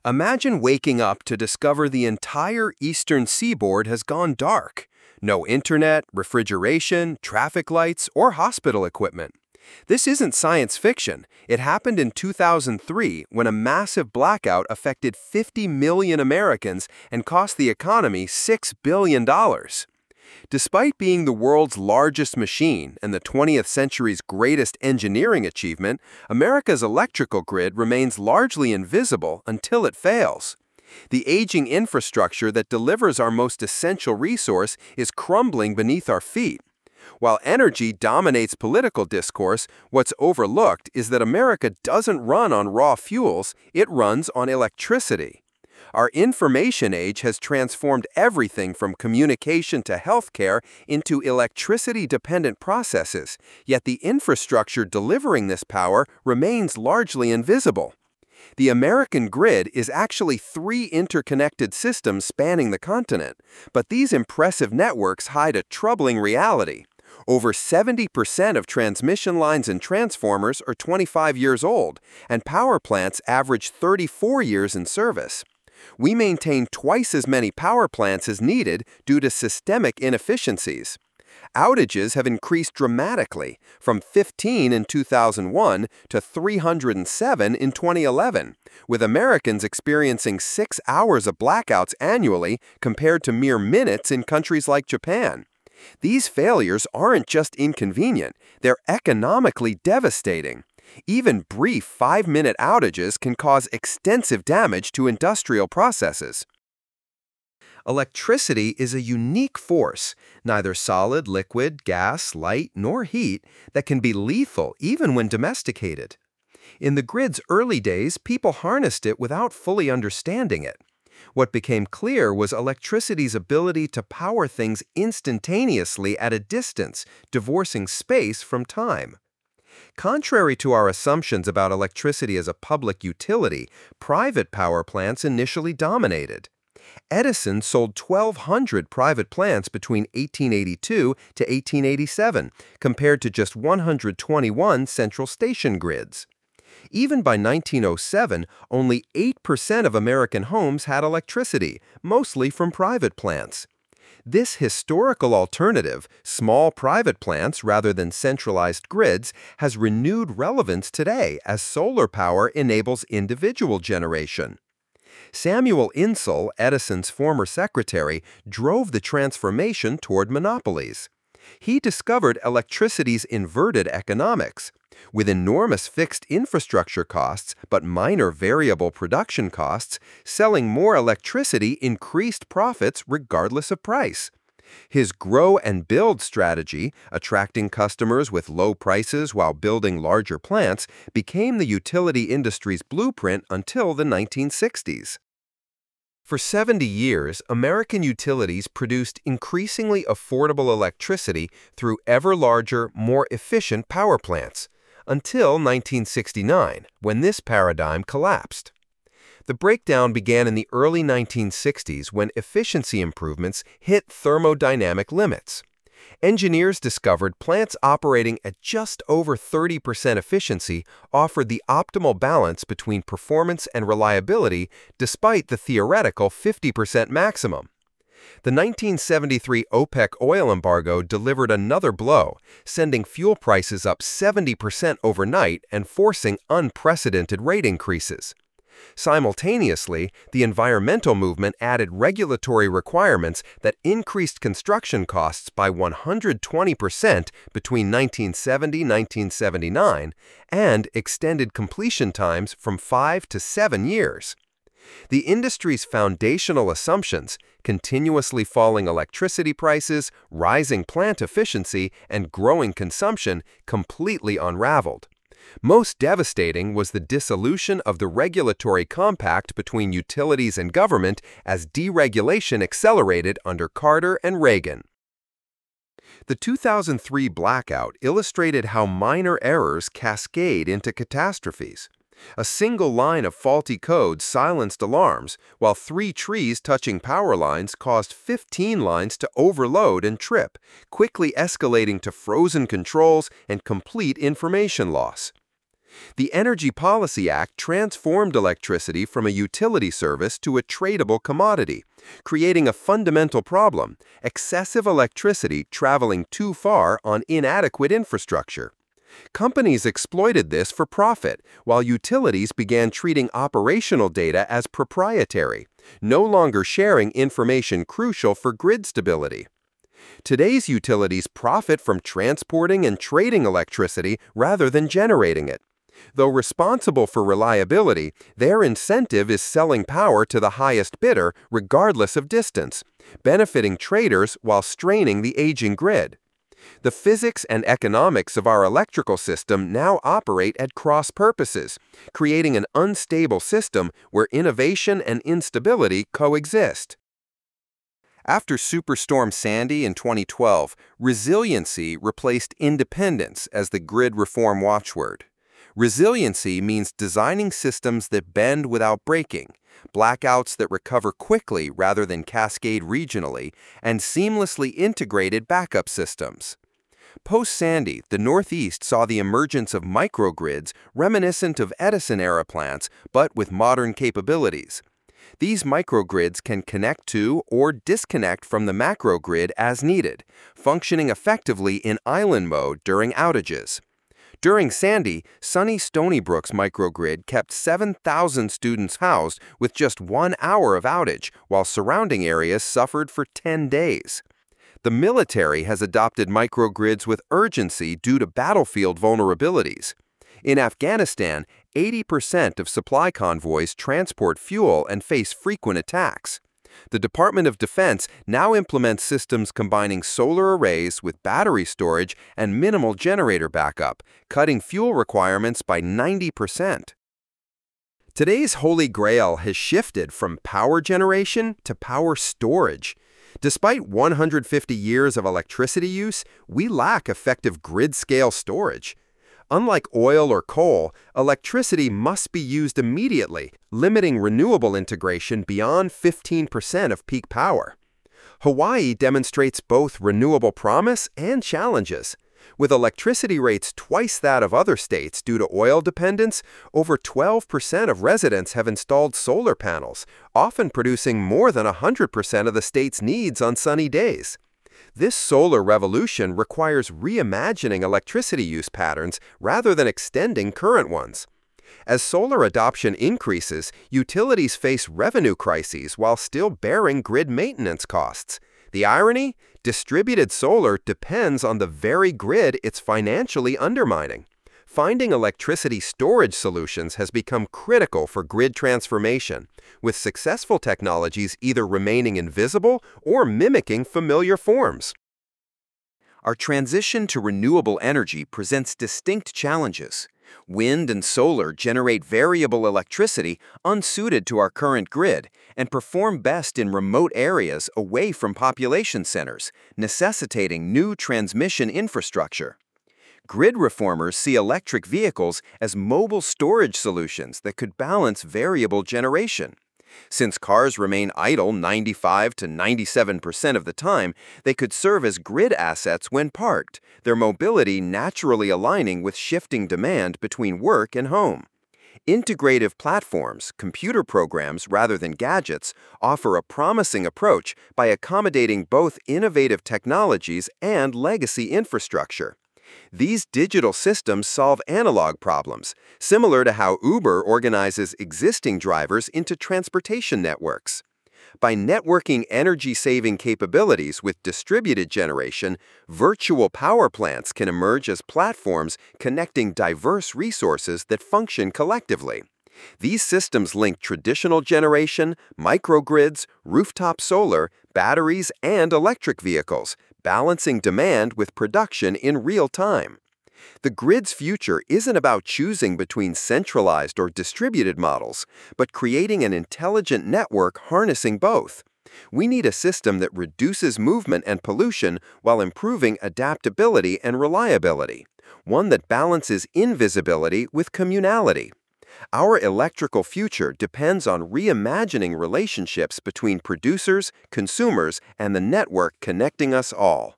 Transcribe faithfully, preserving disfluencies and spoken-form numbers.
Imagine waking up to discover the entire eastern seaboard has gone dark. No internet, refrigeration, traffic lights, or hospital equipment. This isn't science fiction. It happened in two thousand three when a massive blackout affected fifty million Americans and cost the economy six billion dollars. Despite being the world's largest machine and the twentieth century's greatest engineering achievement, America's electrical grid remains largely invisible until it fails. The aging infrastructure that delivers our most essential resource is crumbling beneath our feet. While energy dominates political discourse, what's overlooked is that America doesn't run on raw fuels, it runs on electricity. Our information age has transformed everything from communication to healthcare into electricity-dependent processes, yet the infrastructure delivering this power remains largely invisible. The American grid is actually three interconnected systems spanning the continent, but these impressive networks hide a troubling reality. Over seventy percent of transmission lines and transformers are twenty-five years old, and power plants average thirty-four years in service. We maintain twice as many power plants as needed due to systemic inefficiencies. Outages have increased dramatically, from fifteen in two thousand one to three hundred seven in twenty eleven, with Americans experiencing six hours of blackouts annually compared to mere minutes in countries like Japan. These failures aren't just inconvenient, they're economically devastating. Even brief five-minute outages can cause extensive damage to industrial processes. Electricity is a unique force, neither solid, liquid, gas, light, nor heat, that can be lethal even when domesticated. In the grid's early days, people harnessed it without fully understanding it. What became clear was electricity's ability to power things instantaneously at a distance, divorcing space from time. Contrary to our assumptions about electricity as a public utility, private power plants initially dominated. Edison sold twelve hundred private plants between eighteen eighty-two to eighteen eighty-seven, compared to just one hundred twenty-one central station grids. Even by nineteen oh seven, only eight percent of American homes had electricity, mostly from private plants. This historical alternative, small private plants rather than centralized grids, has renewed relevance today as solar power enables individual generation. Samuel Insull, Edison's former secretary, drove the transformation toward monopolies. He discovered electricity's inverted economics. With enormous fixed infrastructure costs but minor variable production costs, selling more electricity increased profits regardless of price. His grow and build strategy, attracting customers with low prices while building larger plants, became the utility industry's blueprint until the nineteen sixties. For seventy years, American utilities produced increasingly affordable electricity through ever larger, more efficient power plants, until nineteen sixty-nine, when this paradigm collapsed. The breakdown began in the early nineteen sixties when efficiency improvements hit thermodynamic limits. Engineers discovered plants operating at just over thirty percent efficiency offered the optimal balance between performance and reliability despite the theoretical fifty percent maximum. The nineteen seventy-three OPEC oil embargo delivered another blow, sending fuel prices up seventy percent overnight and forcing unprecedented rate increases. Simultaneously, the environmental movement added regulatory requirements that increased construction costs by one hundred twenty percent between nineteen seventy and nineteen seventy-nine and extended completion times from five to seven years. The industry's foundational assumptions, continuously falling electricity prices, rising plant efficiency, and growing consumption, completely unraveled. Most devastating was the dissolution of the regulatory compact between utilities and government as deregulation accelerated under Carter and Reagan. The two thousand three blackout illustrated how minor errors cascade into catastrophes. A single line of faulty code silenced alarms, while three trees touching power lines caused fifteen lines to overload and trip, quickly escalating to frozen controls and complete information loss. The Energy Policy Act transformed electricity from a utility service to a tradable commodity, creating a fundamental problem: excessive electricity traveling too far on inadequate infrastructure. Companies exploited this for profit, while utilities began treating operational data as proprietary, no longer sharing information crucial for grid stability. Today's utilities profit from transporting and trading electricity rather than generating it. Though responsible for reliability, their incentive is selling power to the highest bidder regardless of distance, benefiting traders while straining the aging grid. The physics and economics of our electrical system now operate at cross purposes, creating an unstable system where innovation and instability coexist. After Superstorm Sandy in twenty twelve, resiliency replaced independence as the grid reform watchword. Resiliency means designing systems that bend without breaking, blackouts that recover quickly rather than cascade regionally, and seamlessly integrated backup systems. Post-Sandy, the Northeast saw the emergence of microgrids reminiscent of Edison-era plants, but with modern capabilities. These microgrids can connect to or disconnect from the macrogrid as needed, functioning effectively in island mode during outages. During Sandy, sunny Stony Brook's microgrid kept seven thousand students housed with just one hour of outage, while surrounding areas suffered for ten days. The military has adopted microgrids with urgency due to battlefield vulnerabilities. In Afghanistan, eighty percent of supply convoys transport fuel and face frequent attacks. The Department of Defense now implements systems combining solar arrays with battery storage and minimal generator backup, cutting fuel requirements by ninety percent. Today's holy grail has shifted from power generation to power storage. Despite one hundred fifty years of electricity use, we lack effective grid-scale storage. Unlike oil or coal, electricity must be used immediately, limiting renewable integration beyond fifteen percent of peak power. Hawaii demonstrates both renewable promise and challenges. With electricity rates twice that of other states due to oil dependence, over twelve percent of residents have installed solar panels, often producing more than one hundred percent of the state's needs on sunny days. This solar revolution requires reimagining electricity use patterns rather than extending current ones. As solar adoption increases, utilities face revenue crises while still bearing grid maintenance costs. The irony? Distributed solar depends on the very grid it's financially undermining. Finding electricity storage solutions has become critical for grid transformation, with successful technologies either remaining invisible or mimicking familiar forms. Our transition to renewable energy presents distinct challenges. Wind and solar generate variable electricity unsuited to our current grid and perform best in remote areas away from population centers, necessitating new transmission infrastructure. Grid reformers see electric vehicles as mobile storage solutions that could balance variable generation. Since cars remain idle ninety-five to ninety-seven percent of the time, they could serve as grid assets when parked, their mobility naturally aligning with shifting demand between work and home. Integrative platforms, computer programs rather than gadgets, offer a promising approach by accommodating both innovative technologies and legacy infrastructure. These digital systems solve analog problems, similar to how Uber organizes existing drivers into transportation networks. By networking energy-saving capabilities with distributed generation, virtual power plants can emerge as platforms connecting diverse resources that function collectively. These systems link traditional generation, microgrids, rooftop solar, batteries, and electric vehicles, balancing demand with production in real time. The grid's future isn't about choosing between centralized or distributed models, but creating an intelligent network harnessing both. We need a system that reduces movement and pollution while improving adaptability and reliability, one that balances invisibility with communality. Our electrical future depends on reimagining relationships between producers, consumers, and the network connecting us all.